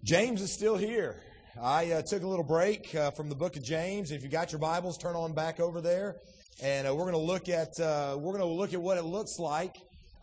James is still here. I took a little break from the book of James. If you got your Bibles, turn on back over there, and we're going to look at what it looks like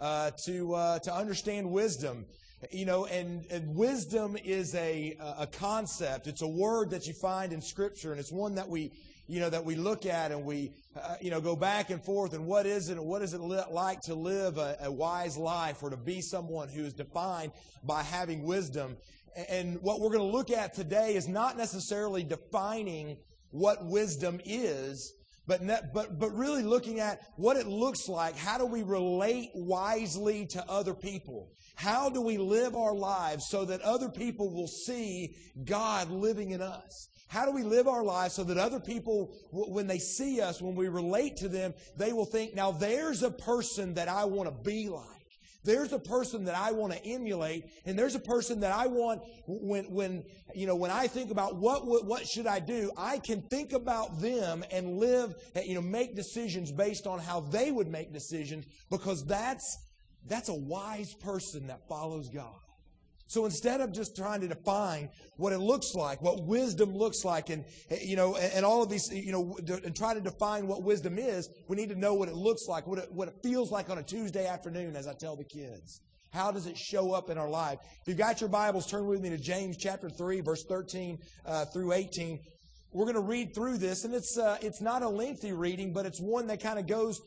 to understand wisdom. You know, and wisdom is a concept. It's a word that you find in Scripture, and it's one that we look at and we go back and forth. And what is it? What does it like to live a wise life, or to be someone who is defined by having wisdom? And what we're going to look at today is not necessarily defining what wisdom is, but really looking at what it looks like. How do we relate wisely to other people? How do we live our lives so that other people will see God living in us? How do we live our lives so that other people, when they see us, when we relate to them, they will think, now there's a person that I want to be like. There's a person that I want to emulate, and there's a person that I want, when I think about what should I do, I can think about them and live, make decisions based on how they would make decisions, because that's a wise person that follows God. So instead of just trying to define what it looks like, what wisdom looks like, and all of these, and try to define what wisdom is, we need to know what it looks like, what it feels like on a Tuesday afternoon, as I tell the kids. How does it show up in our life? If you've got your Bibles, turn with me to James chapter 3, verse 13 through 18. We're going to read through this, and it's not a lengthy reading, but it's one that kind of goes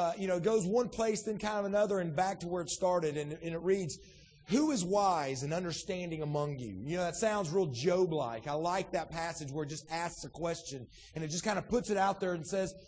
one place, then kind of another, and back to where it started. And it reads, "Who is wise and understanding among you?" You know, that sounds real Job-like. I like that passage where it just asks a question, and it just kind of puts it out there and says,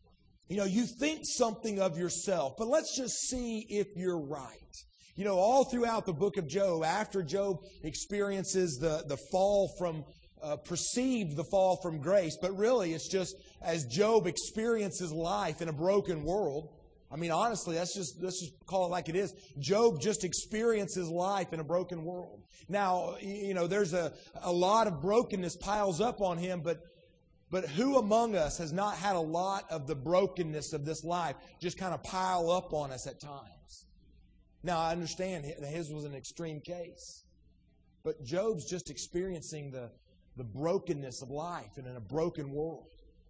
you think something of yourself, but let's just see if you're right. All throughout the book of Job, after Job experiences the fall from perceived the fall from grace, but really it's just as Job experiences life in a broken world. I mean, honestly, let's just call it like it is. Job just experiences life in a broken world. Now, there's a lot of brokenness piles up on him, but who among us has not had a lot of the brokenness of this life just kind of pile up on us at times? Now, I understand his was an extreme case, but Job's just experiencing the brokenness of life and in a broken world.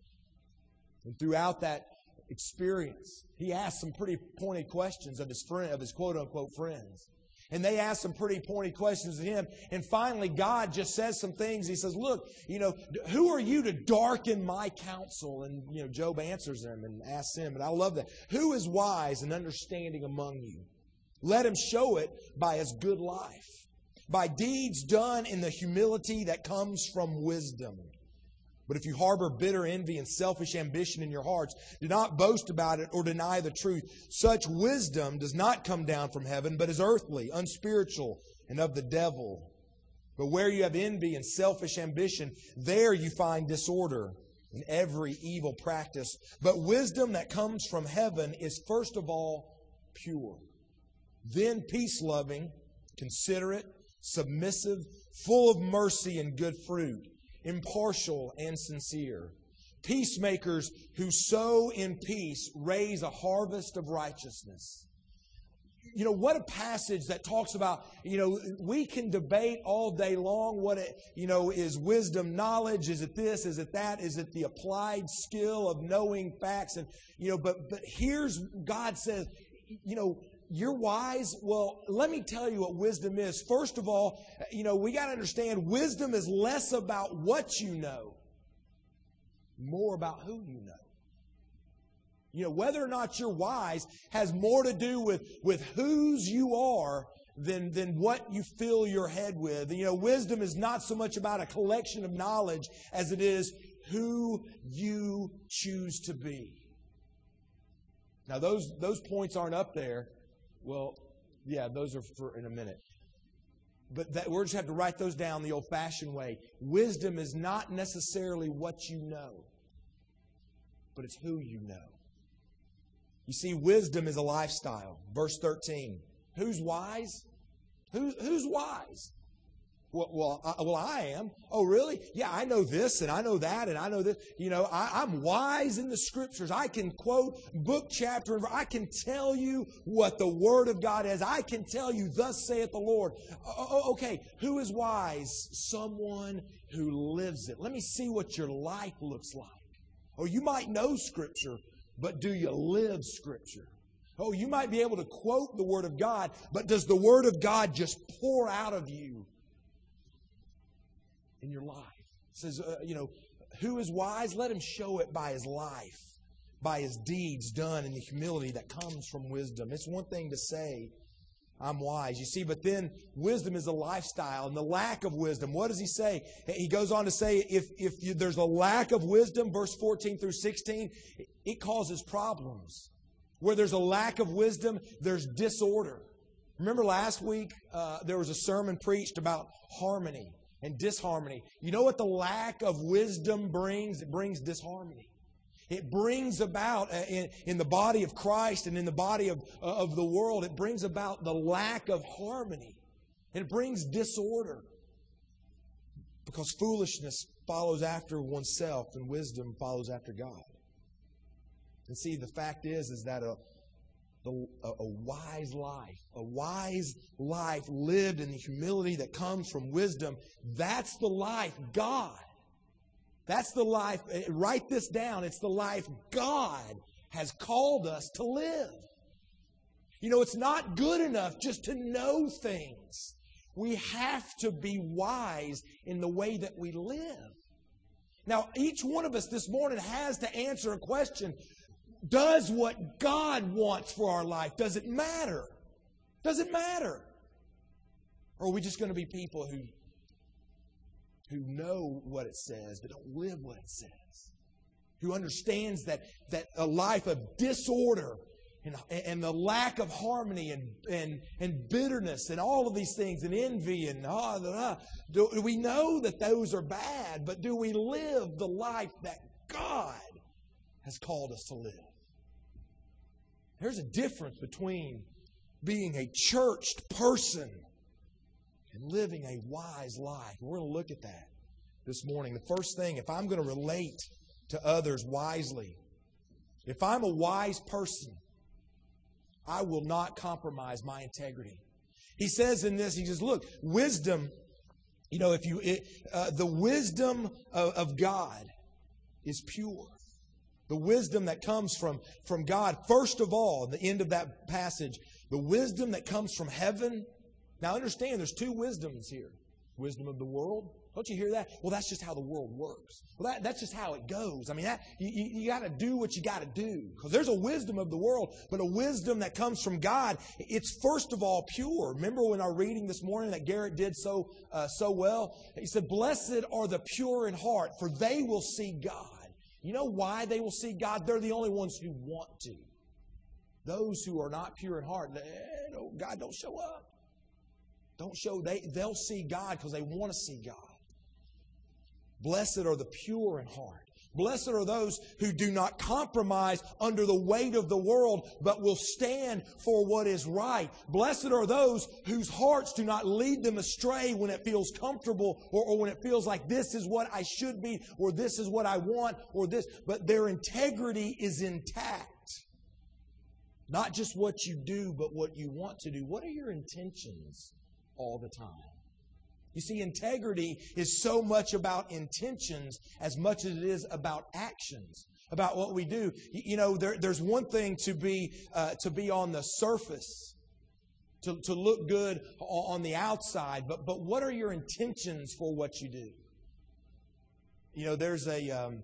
And throughout that experience, he asked some pretty pointed questions of his quote-unquote friends. And they asked some pretty pointed questions to him. And finally, God just says some things. He says, look, who are you to darken my counsel? And, Job answers him and asks him. And I love that. Who is wise and understanding among you? Let him show it by his good life, by deeds done in the humility that comes from wisdom. But if you harbor bitter envy and selfish ambition in your hearts, do not boast about it or deny the truth. Such wisdom does not come down from heaven, but is earthly, unspiritual, and of the devil. But where you have envy and selfish ambition, there you find disorder and every evil practice. But wisdom that comes from heaven is first of all pure, then peace-loving, considerate, submissive, full of mercy and good fruit, impartial and sincere. Peacemakers who sow in peace raise a harvest of righteousness. What a passage that talks about, we can debate all day long what it, is wisdom, knowledge, is it this, is it that, is it the applied skill of knowing facts? And, but here's, God says, you're wise? Well, let me tell you what wisdom is. First of all, we got to understand wisdom is less about what you know, more about who you know. Whether or not you're wise has more to do with whose you are than what you fill your head with. Wisdom is not so much about a collection of knowledge as it is who you choose to be. Now, those points aren't up there. Well, yeah, those are for in a minute. But we're just have to write those down the old-fashioned way. Wisdom is not necessarily what you know, but it's who you know. You see, wisdom is a lifestyle. Verse 13. Who's wise? Who's wise? Well, I am. Oh, really? Yeah, I know this and I know that and I know this. I'm wise in the Scriptures. I can quote book, chapter, and I can tell you what the Word of God is. I can tell you, thus saith the Lord. Okay, who is wise? Someone who lives it. Let me see what your life looks like. Oh, you might know Scripture, but do you live Scripture? Oh, you might be able to quote the Word of God, but does the Word of God just pour out of you in your life? It says, who is wise? Let him show it by his life, by his deeds done in the humility that comes from wisdom. It's one thing to say, I'm wise, you see, but then wisdom is a lifestyle, and the lack of wisdom, what does he say? He goes on to say, if there's a lack of wisdom, verse 14 through 16, it causes problems. Where there's a lack of wisdom, there's disorder. Remember last week, there was a sermon preached about harmony and disharmony. You know what the lack of wisdom brings? It brings disharmony. It brings about, in the body of Christ and in the body of the world, it brings about the lack of harmony. It brings disorder. Because foolishness follows after oneself and wisdom follows after God. And see, the fact is that a wise life lived in the humility that comes from wisdom, that's the life God. That's the life, write this down, it's the life God has called us to live. It's not good enough just to know things. We have to be wise in the way that we live. Now, each one of us this morning has to answer a question. Does what God wants for our life, does it matter? Does it matter? Or are we just going to be people who know what it says, but don't live what it says? Who understands that a life of disorder and the lack of harmony and bitterness and all of these things and envy and do we know that those are bad, but do we live the life that God has called us to live? There's a difference between being a churched person and living a wise life. We're going to look at that this morning. The first thing, if I'm going to relate to others wisely, if I'm a wise person, I will not compromise my integrity. He says in this, he says, look, wisdom, the wisdom of God is pure. The wisdom that comes from God, first of all, the end of that passage, the wisdom that comes from heaven. Now understand, there's two wisdoms here. Wisdom of the world. Don't you hear that? Well, that's just how the world works. Well, that's just how it goes. I mean, you got to do what you got to do. Because there's a wisdom of the world, but a wisdom that comes from God, it's first of all pure. Remember when our reading this morning that Garrett did so well? He said, blessed are the pure in heart, for they will see God. You know why they will see God? They're the only ones who want to. Those who are not pure in heart, God don't show up. They'll see God because they want to see God. Blessed are the pure in heart. Blessed are those who do not compromise under the weight of the world, but will stand for what is right. Blessed are those whose hearts do not lead them astray when it feels comfortable or when it feels like this is what I should be or this is what I want or this. But their integrity is intact. Not just what you do, but what you want to do. What are your intentions all the time? You see, integrity is so much about intentions as much as it is about actions, about what we do. There's one thing to be on the surface, to look good on the outside, but what are your intentions for what you do? There's on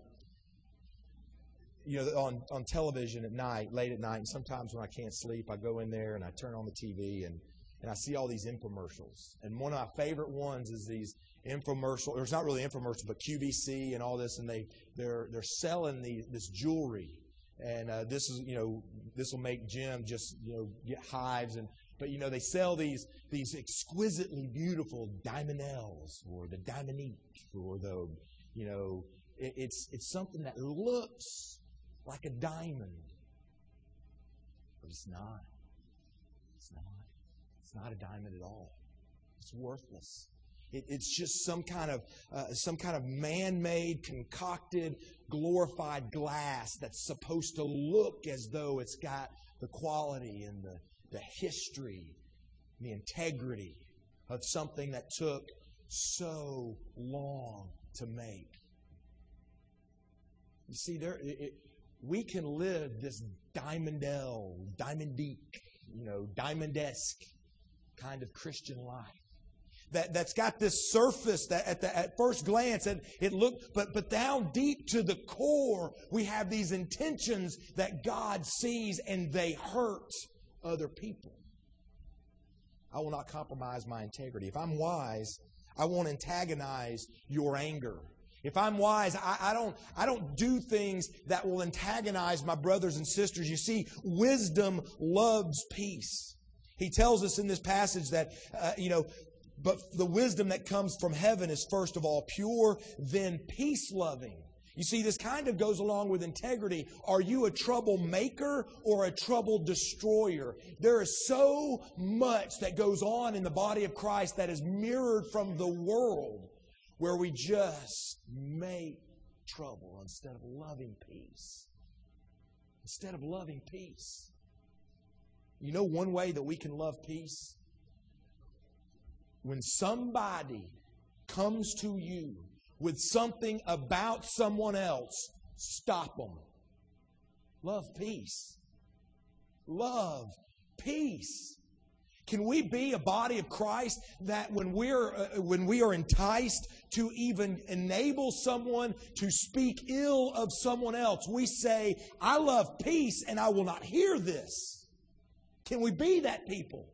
television at night, late at night, and sometimes when I can't sleep, I go in there and I turn on the TV and I see all these infomercials. And one of my favorite ones is these infomercials, or it's not really infomercials, but QVC and all this, and they're selling this jewelry. And this will make Jim just, get hives. But they sell these exquisitely beautiful diamondels or the diamonique or it's something that looks like a diamond. But it's not. It's not. It's not a diamond at all. It's worthless. It's just some kind of man-made, concocted, glorified glass that's supposed to look as though it's got the quality and the history, the integrity of something that took so long to make. You see, we can live this Diamondesque, Diamondesque kind of Christian life. That's got this surface that at first glance it looked, but down deep to the core, we have these intentions that God sees and they hurt other people. I will not compromise my integrity. If I'm wise, I won't antagonize your anger. If I'm wise, I don't do things that will antagonize my brothers and sisters. You see, wisdom loves peace. He tells us in this passage that, but the wisdom that comes from heaven is first of all pure, then peace-loving. You see, this kind of goes along with integrity. Are you a troublemaker or a trouble destroyer? There is so much that goes on in the body of Christ that is mirrored from the world, where we just make trouble instead of loving peace. Instead of loving peace. You know one way that we can love peace? When somebody comes to you with something about someone else, stop them. Love peace. Love peace. Can we be a body of Christ that when we are enticed to even enable someone to speak ill of someone else, we say, I love peace and I will not hear this? Can we be that people?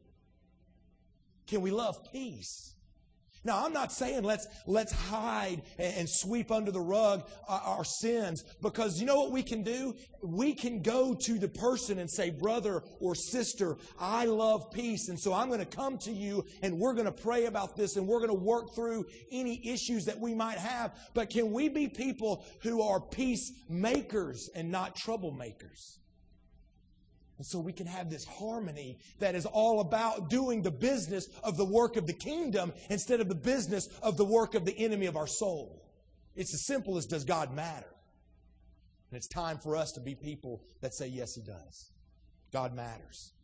Can we love peace? Now, I'm not saying let's hide and sweep under the rug our sins, because you know what we can do? We can go to the person and say, brother or sister, I love peace, and so I'm going to come to you and we're going to pray about this and we're going to work through any issues that we might have. But can we be people who are peacemakers and not troublemakers? And so we can have this harmony that is all about doing the business of the work of the kingdom instead of the business of the work of the enemy of our soul. It's as simple as, does God matter? And it's time for us to be people that say, yes, He does. God matters.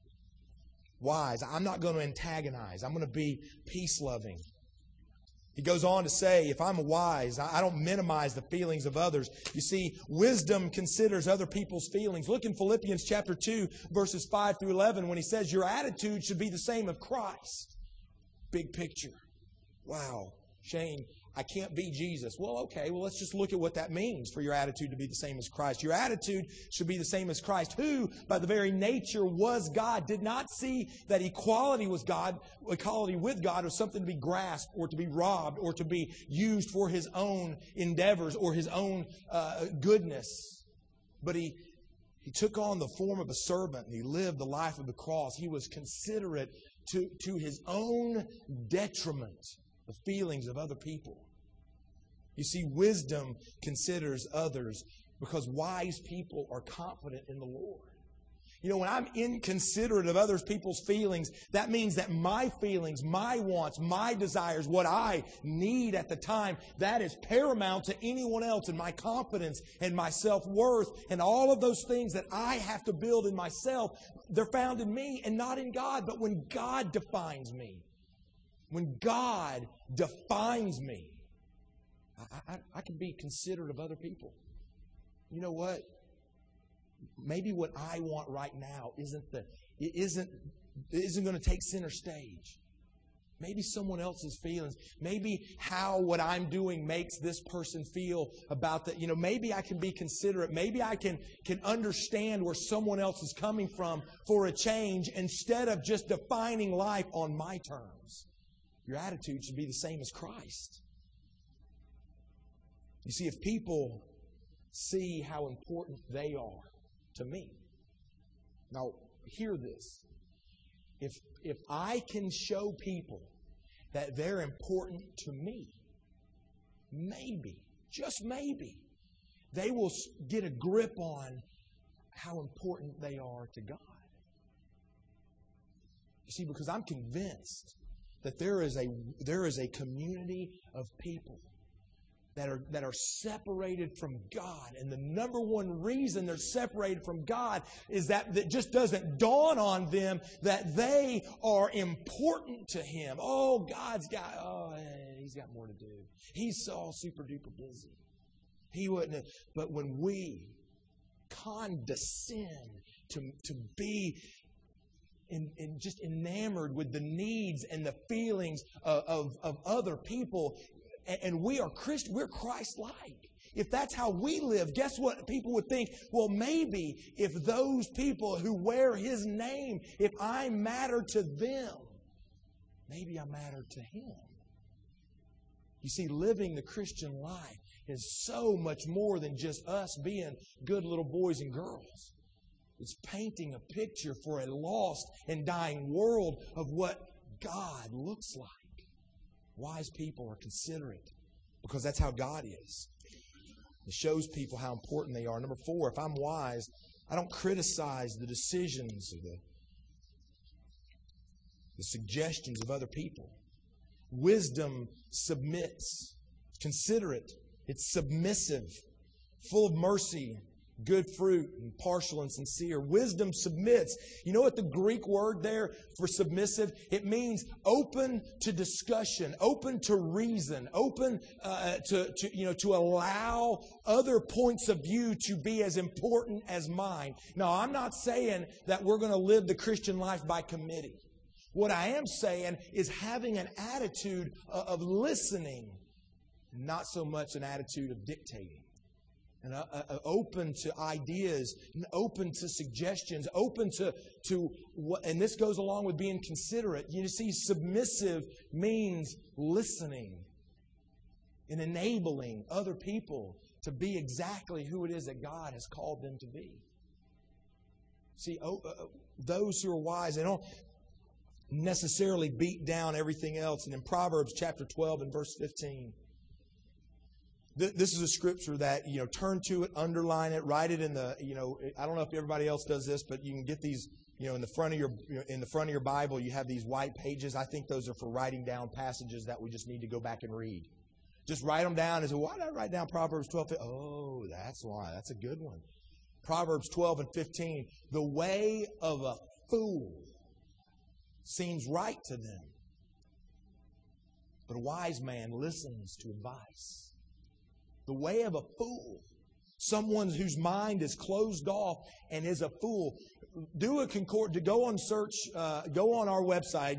Wise. I'm not going to antagonize. I'm going to be peace-loving. He goes on to say, if I'm wise, I don't minimize the feelings of others. You see, wisdom considers other people's feelings. Look in Philippians chapter 2, verses 5 through 11, when he says, your attitude should be the same of Christ. Big picture. Wow. Shane, I can't be Jesus. Well, okay, let's just look at what that means for your attitude to be the same as Christ. Your attitude should be the same as Christ, who, by the very nature, was God, did not see that equality with God was something to be grasped or to be robbed or to be used for His own endeavors or His own goodness. But He took on the form of a servant and He lived the life of the cross. He was considerate to His own detriment, the feelings of other people. You see, wisdom considers others because wise people are confident in the Lord. You know, when I'm inconsiderate of other people's feelings, that means that my feelings, my wants, my desires, what I need at the time, that is paramount to anyone else, and my confidence and my self-worth and all of those things that I have to build in myself, they're found in me and not in God. But when God defines me, when God defines me, I can be considerate of other people. You know what? Maybe what I want right now isn't going to take center stage. Maybe someone else's feelings. Maybe what I'm doing makes this person feel about that. You know, maybe I can be considerate. Maybe I can understand where someone else is coming from for a change instead of just defining life on my terms. Your attitude should be the same as Christ. You see, if people see how important they are to me. Now, hear this. If I can show people that they're important to me, maybe, just maybe, they will get a grip on how important they are to God. You see, because I'm convinced that there is a community of people that are separated from God. And the number one reason they're separated from God is that it just doesn't dawn on them that they are important to Him. Oh, He's got more to do. He's all super duper busy. He wouldn't. But when we condescend to be just enamored with the needs and the feelings of other people, and we are Christian, we're Christ-like. If that's how we live, guess what? People would think, well, maybe if those people who wear His name, if I matter to them, maybe I matter to Him. You see, living the Christian life is so much more than just us being good little boys and girls. It's painting a picture for a lost and dying world of what God looks like. Wise people are considerate because that's how God is. It shows people how important they are. Number 4, if I'm wise, I don't criticize the decisions or the suggestions of other people. Wisdom submits, considerate, it's submissive, full of mercy, good fruit, impartial and sincere. Wisdom submits. You know what the Greek word there for submissive? It means open to discussion, open to reason, open to allow other points of view to be as important as mine. Now, I'm not saying that we're going to live the Christian life by committee. What I am saying is having an attitude of listening, not so much an attitude of dictating. And open to ideas, and open to suggestions, open to what, and this goes along with being considerate. You see, submissive means listening and enabling other people to be exactly who it is that God has called them to be. See, those who are wise, they don't necessarily beat down everything else. And in Proverbs chapter 12 and verse 15, this is a scripture that, turn to it, underline it, write it in the, I don't know if everybody else does this, but you can get these, in the front of your Bible, you have these white pages. I think those are for writing down passages that we just need to go back and read. Just write them down and say, why did I write down Proverbs 12? Oh, that's why. That's a good one. Proverbs 12 and 15. The way of a fool seems right to them, but a wise man listens to advice. The way of a fool, someone whose mind is closed off and is a fool. Do a concord to go on search. Go on our website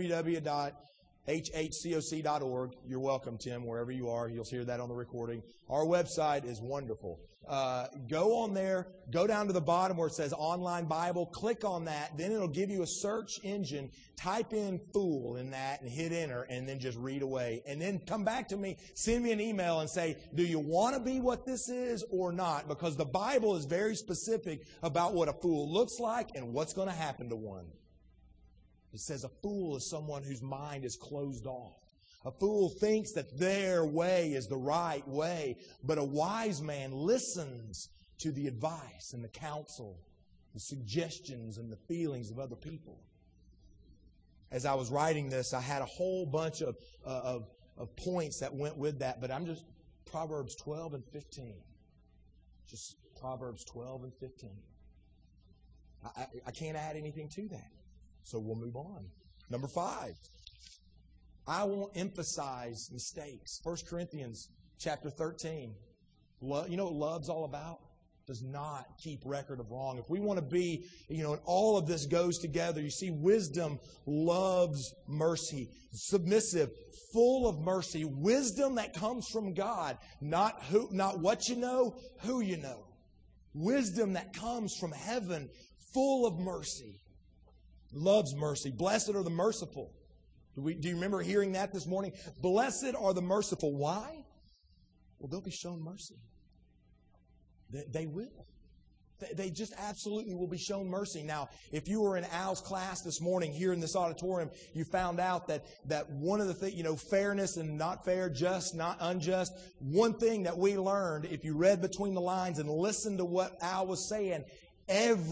www.hhcoc.org. You're welcome, Tim, wherever you are. You'll hear that on the recording. Our website is wonderful. Go on there. Go down to the bottom where it says Online Bible. Click on that. Then it'll give you a search engine. Type in fool in that and hit enter and then just read away. And then come back to me. Send me an email and say, do you want to be what this is or not? Because the Bible is very specific about what a fool looks like and what's going to happen to one. It says a fool is someone whose mind is closed off. A fool thinks that their way is the right way, but a wise man listens to the advice and the counsel, the suggestions and the feelings of other people. As I was writing this, I had a whole bunch of points that went with that, but I'm just Proverbs 12 and 15. Just Proverbs 12 and 15. I can't add anything to that, so we'll move on. Number 5. I won't emphasize mistakes. 1 Corinthians chapter 13. You know what love's all about? Does not keep record of wrong. If we want to be, and all of this goes together. You see, wisdom loves mercy. Submissive, full of mercy. Wisdom that comes from God. Not what you know, who you know. Wisdom that comes from heaven, full of mercy. Loves mercy. Blessed are the merciful. Do you remember hearing that this morning? Blessed are the merciful. Why? Well, they'll be shown mercy. They will. They just absolutely will be shown mercy. Now, if you were in Al's class this morning here in this auditorium, you found out that one of the things, fairness and not fair, just, not unjust, one thing that we learned, if you read between the lines and listened to what Al was saying,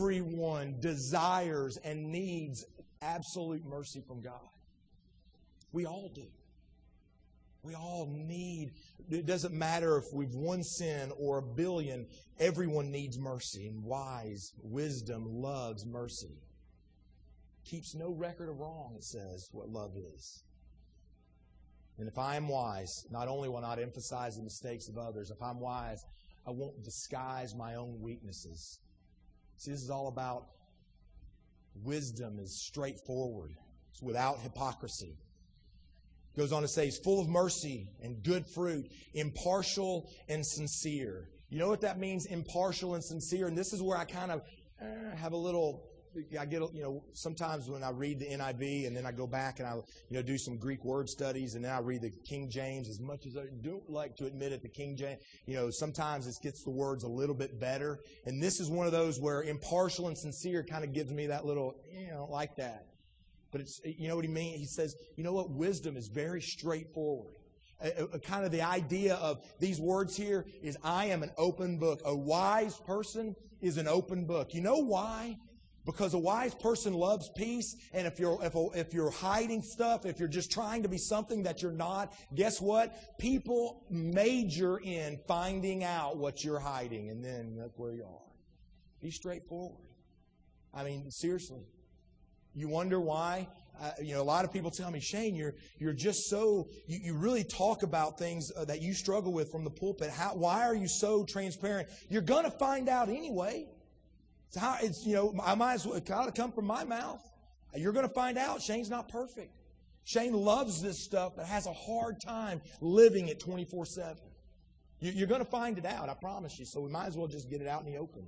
everyone desires and needs absolute mercy from God. We all do. We all need, it doesn't matter if we've one sin or a billion, everyone needs mercy. And wisdom loves mercy. Keeps no record of wrong, it says, what love is. And if I am wise, not only will I not emphasize the mistakes of others, if I'm wise, I won't disguise my own weaknesses. See, this is all about wisdom is straightforward. It's without hypocrisy. Goes on to say, he's full of mercy and good fruit, impartial and sincere. You know what that means, impartial and sincere? And this is where I kind of have a little, I get, sometimes when I read the NIV and then I go back and I, do some Greek word studies and then I read the King James, as much as I don't like to admit it, the King James, sometimes it gets the words a little bit better. And this is one of those where impartial and sincere kind of gives me that little, like that. But it's, you know what he means? He says, you know what? Wisdom is very straightforward. Kind of the idea of these words here is I am an open book. A wise person is an open book. You know why? Because a wise person loves peace, and if you're hiding stuff, if you're just trying to be something that you're not, guess what? People major in finding out what you're hiding, and then that's where you are. Be straightforward. I mean, seriously. You wonder why? A lot of people tell me, Shane, you're just so, you really talk about things that you struggle with from the pulpit. Why are you so transparent? You're going to find out anyway. I might as well, it ought to come from my mouth. You're going to find out Shane's not perfect. Shane loves this stuff but has a hard time living it 24/7. You're going to find it out, I promise you. So we might as well just get it out in the open.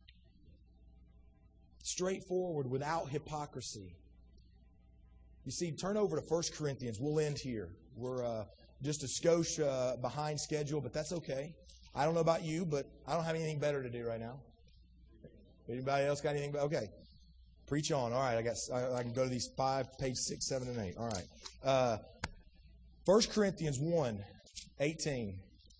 Straightforward, without hypocrisy. You see, turn over to 1 Corinthians. We'll end here. We're just a skosh behind schedule, but that's okay. I don't know about you, but I don't have anything better to do right now. Anybody else got anything? Okay. Preach on. All right. I can go to these 5, page 6, 7, and 8. All right. 1 Corinthians 1:18.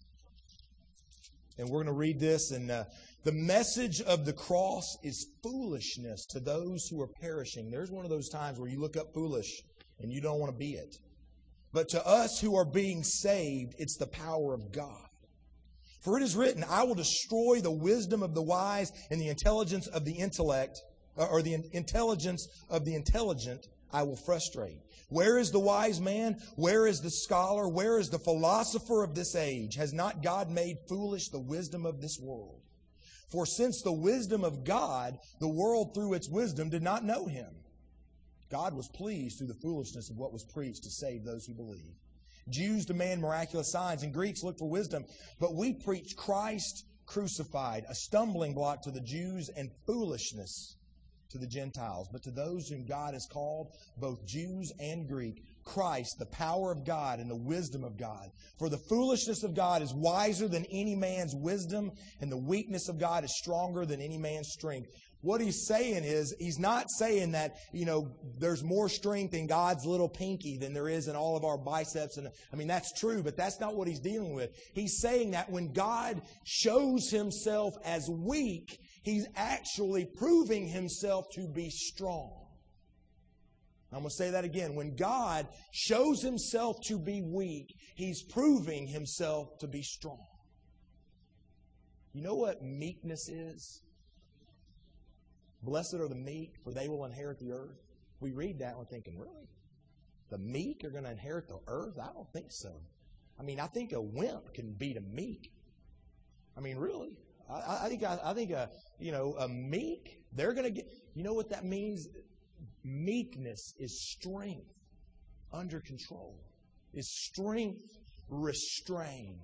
And we're going to read this. And the message of the cross is foolishness to those who are perishing. There's one of those times where you look up foolish and you don't want to be it. But to us who are being saved, it's the power of God. For it is written, I will destroy the wisdom of the wise and the intelligence of the intellect, or the intelligence of the intelligent I will frustrate. Where is the wise man? Where is the scholar? Where is the philosopher of this age? Has not God made foolish the wisdom of this world? For since the wisdom of God, the world through its wisdom did not know Him. God was pleased through the foolishness of what was preached to save those who believe. Jews demand miraculous signs, and Greeks look for wisdom. But we preach Christ crucified, a stumbling block to the Jews and foolishness to the Gentiles. But to those whom God has called, both Jews and Greek, Christ, the power of God and the wisdom of God. For the foolishness of God is wiser than any man's wisdom, and the weakness of God is stronger than any man's strength. What he's saying is, he's not saying that, there's more strength in God's little pinky than there is in all of our biceps. And I mean, that's true, but that's not what he's dealing with. He's saying that when God shows Himself as weak, He's actually proving Himself to be strong. I'm going to say that again. When God shows Himself to be weak, He's proving Himself to be strong. You know what meekness is? Blessed are the meek, for they will inherit the earth. We read that and we're thinking, really? The meek are going to inherit the earth? I don't think so. I mean, I think a wimp can beat a meek. I mean, really? I think a meek, they're going to get, you know what that means? Meekness is strength under control. Is strength restrained.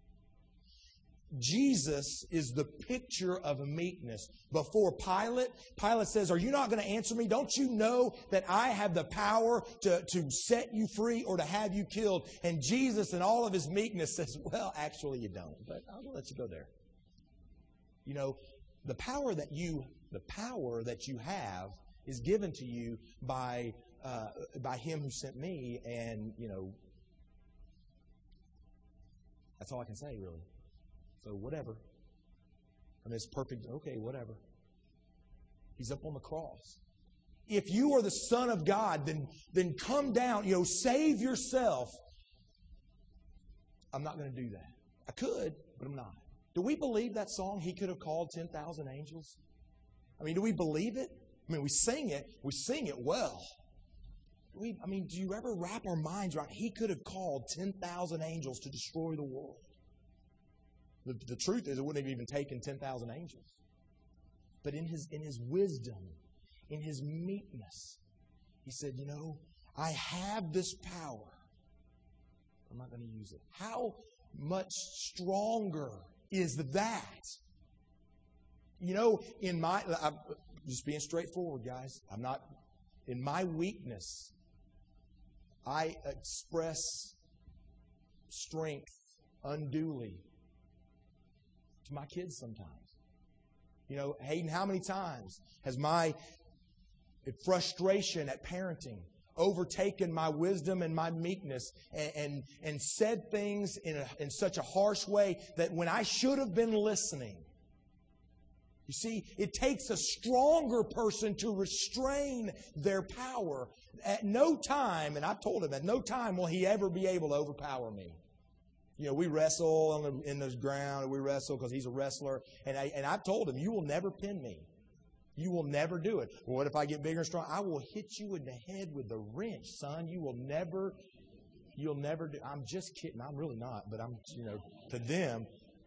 Jesus is the picture of meekness. Before Pilate says, are you not going to answer me? Don't you know that I have the power to set you free or to have you killed? And Jesus, in all of His meekness, says, well, actually you don't. But I'll let you go there. The power that you have is given to you by Him who sent me, and that's all I can say, really. So whatever. I mean, it's perfect. Okay, whatever. He's up on the cross. if you are the Son of God, then come down, save yourself. I'm not going to do that. I could, but I'm not. Do we believe that song, He could have called 10,000 angels? I mean, do we believe it? I mean, we sing it well. Do you ever wrap our minds around, He could have called 10,000 angels to destroy the world? The truth is, it wouldn't have even taken 10,000 angels. But in His wisdom, in His meekness, He said, I have this power. I'm not going to use it. How much stronger is that? I'm just being straightforward, guys. In my weakness, I express strength unduly to my kids sometimes. Hayden, how many times has my frustration at parenting overtaken my wisdom and my meekness and said things in such a harsh way that when I should have been listening? You see, it takes a stronger person to restrain their power. At no time, and I've told him, at no time will he ever be able to overpower me. We wrestle in the ground. We wrestle because he's a wrestler. And I've told him, you will never pin me. You will never do it. Well, what if I get bigger and strong? I will hit you in the head with a wrench, son. You'll never do. I'm just kidding. I'm really not, but to them.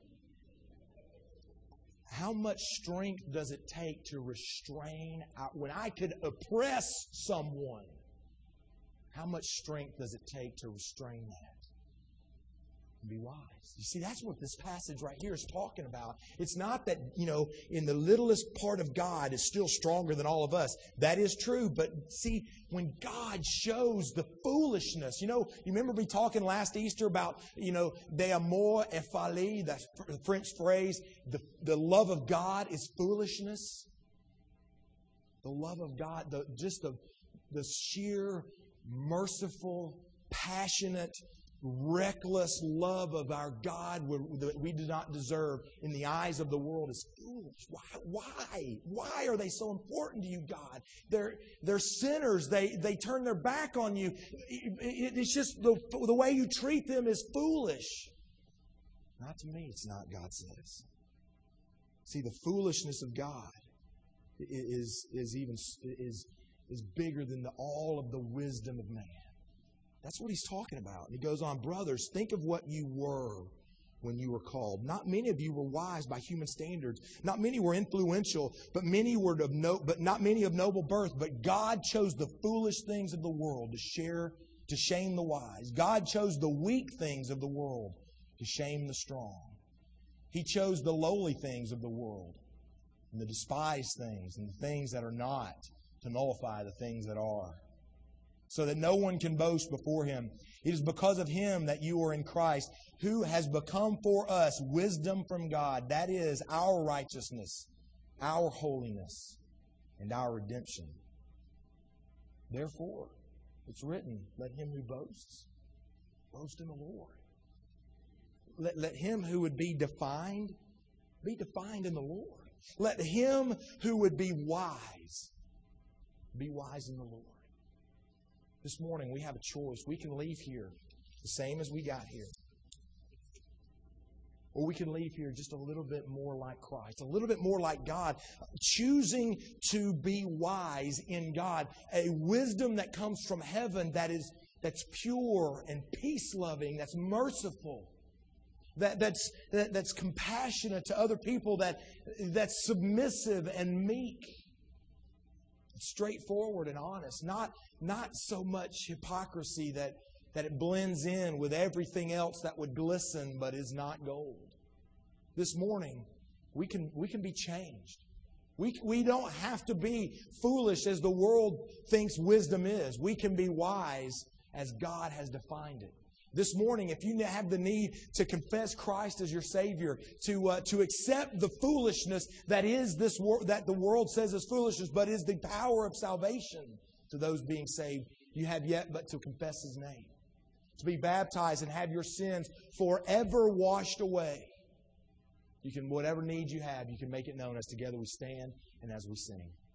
How much strength does it take to restrain when I could oppress someone? How much strength does it take to restrain that? And be wise. You see, that's what this passage right here is talking about. It's not that, in the littlest part of God is still stronger than all of us. That is true. But see, when God shows the foolishness, you remember me talking last Easter about, de amor et folie, that French phrase, the love of God is foolishness. The love of God, the sheer, merciful, passionate, reckless love of our God that we do not deserve in the eyes of the world is foolish. Why are they so important to you, God? They're sinners. They turn their back on you. It's just the way you treat them is foolish. Not to me, it's not, God says. See, the foolishness of God is bigger than all of the wisdom of man. That's what he's talking about. And he goes on, brothers, think of what you were when you were called. Not many of you were wise by human standards. Not many were influential, but not many of noble birth. But God chose the foolish things of the world to shame the wise. God chose the weak things of the world to shame the strong. He chose the lowly things of the world and the despised things and the things that are not to nullify the things that are, so that no one can boast before Him. It is because of Him that you are in Christ, who has become for us wisdom from God. That is our righteousness, our holiness, and our redemption. Therefore, it's written, let him who boasts, boast in the Lord. Let him who would be defined in the Lord. Let him who would be wise in the Lord. This morning we have a choice. We can leave here the same as we got here. Or we can leave here just a little bit more like Christ, a little bit more like God, choosing to be wise in God, a wisdom that comes from heaven that's pure and peace-loving, that's merciful, that's compassionate to other people, that's submissive and meek, straightforward and honest, not so much hypocrisy that it blends in with everything else that would glisten but is not gold. This morning, we can be changed. We don't have to be foolish as the world thinks wisdom is. We can be wise as God has defined it. This morning, if you have the need to confess Christ as your Savior, to accept the foolishness that the world says is foolishness, but is the power of salvation to those being saved, you have yet but to confess His name. To be baptized and have your sins forever washed away. You can, whatever need you have, you can make it known as together we stand and as we sing.